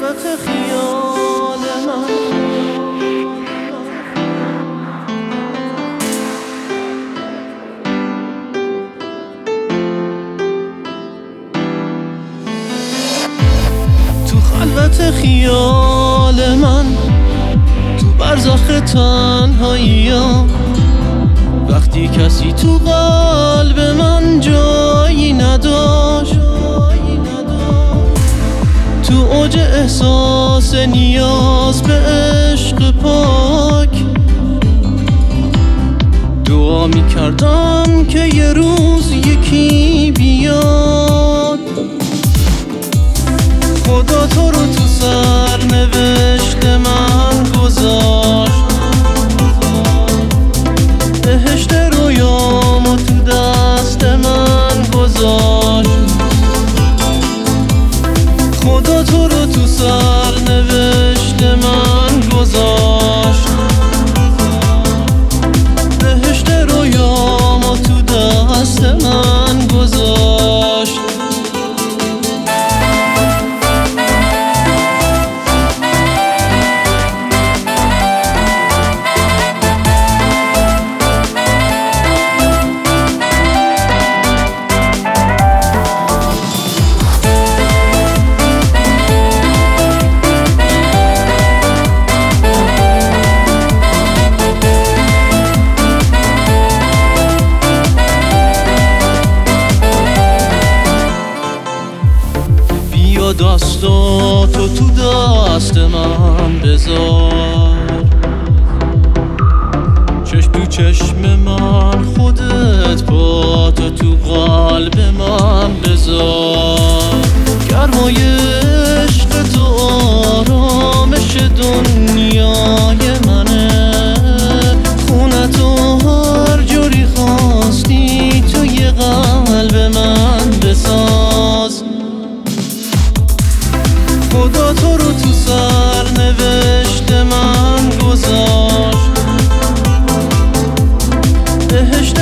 خلوت خیال من تو خلوت خیال من تو برزخ تنهایی‌ام وقتی کسی تو قلب من جایی نداشت تو اوج احساس نیاز به عشق پاک دعا می‌کردم که یه روز یکی بیاد خدا تو رو تو سرنوشت من گذاشت بهشت رویامو تو دست من گذاشت خدا تو رو تو سرنوشت من گذاشت بهشت رویامو تو دست من گذاشت دستاتو تو دست من بذار چشم تو چشم من خودت پاتو تو قلب من بذار گرمای عشق تو آرامش دنیای منه خونتو هر جوری خواستی توی قلب من بساز خدا تو رو تو سرنوشت من گذاشت بهشت